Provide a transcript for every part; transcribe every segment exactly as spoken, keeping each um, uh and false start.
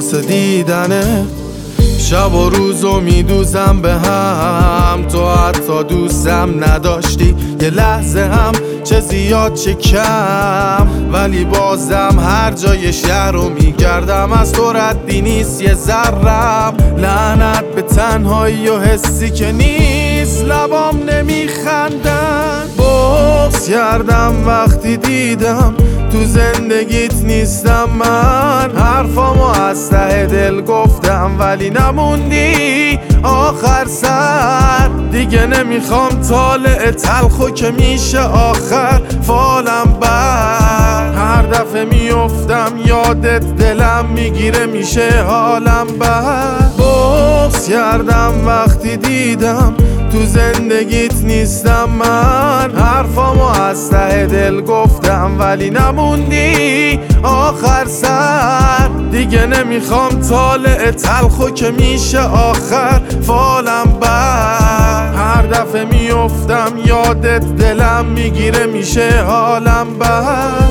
واسه دیدنه. شب و روزو میدوزم به هم، تو حتی دوستم نداشتی یه لحظه هم، چه زیاد چه کم. ولی بازم هر جای شهر رو میگردم، از تو ردی نیست یه ذرم. لعنت به تنهایی و حسی که نیست، لبام نمیخندن. بغض کردم وقتی دیدم تو زندگیت نیستم من. حرفامو از ته دل گفتم ولی نموندی آخر سر. دیگه نمیخوام طالع تلخو که میشه آخر فالم بر. هر دفعه میفتم یادت دلم میگیره میشه حالم بر. بغض کردم وقتی دیدم تو زندگیت نیستم من. حرفامو از ته دل گفتم ولی نموندی آخر سر. دیگه نمیخوام طالع تلخو که میشه آخر فالم بر. هر دفعه میفتم یادت دلم میگیره میشه حالم بر.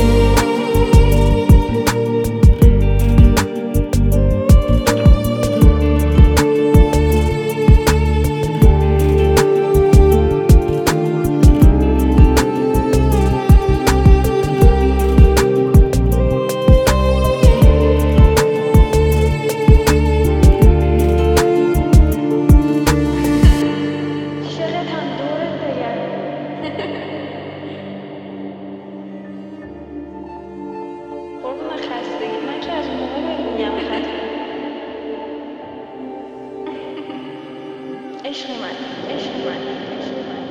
عشق من عشق من عشق من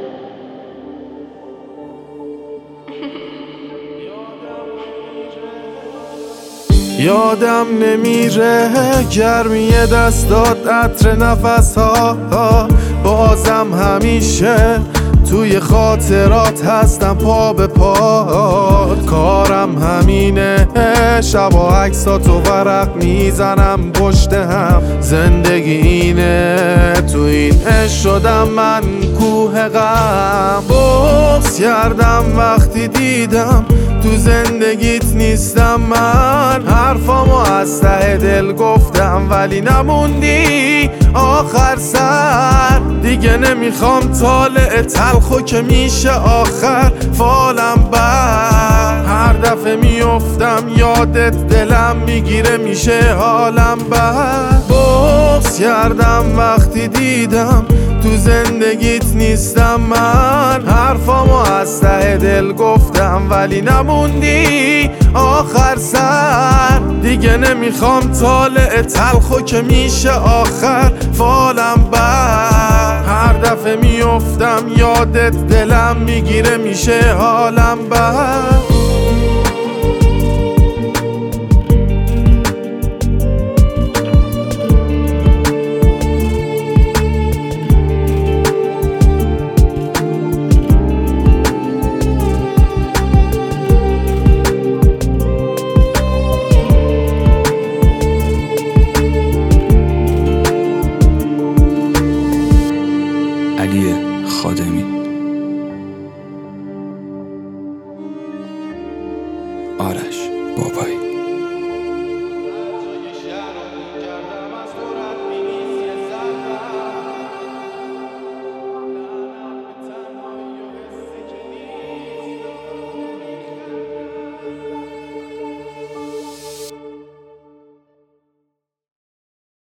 یادم نمیره گرمی دستات، عطر نفس ها. بازم همیشه توی خاطرات هستم پا به پا. کارم همینه شبا عکساتو ورق میزنم پشت هم. زندگی اینه تو این عشق شدم من کوه غم. بغض کردم وقتی دیدم تو زندگیت نیستم من. حرفامو از ته دل گفتم ولی نموندی آخر سر. دیگه نمیخوام طالع تلخو که میشه آخر فالم بر. هر دفعه میفتم یادت دلم میگیره میشه حالم بر. بغض کردم وقتی دیدم تو زندگیت نیستم من. حرفامو از ته دل گفتم ولی نموندی آخر سر. دیگه نمیخوام طالع تلخو که میشه آخر فالم بر. هر دفعه میفتم یادت دلم میگیره میشه حالم بر. علی خادمی. آرش بابایی.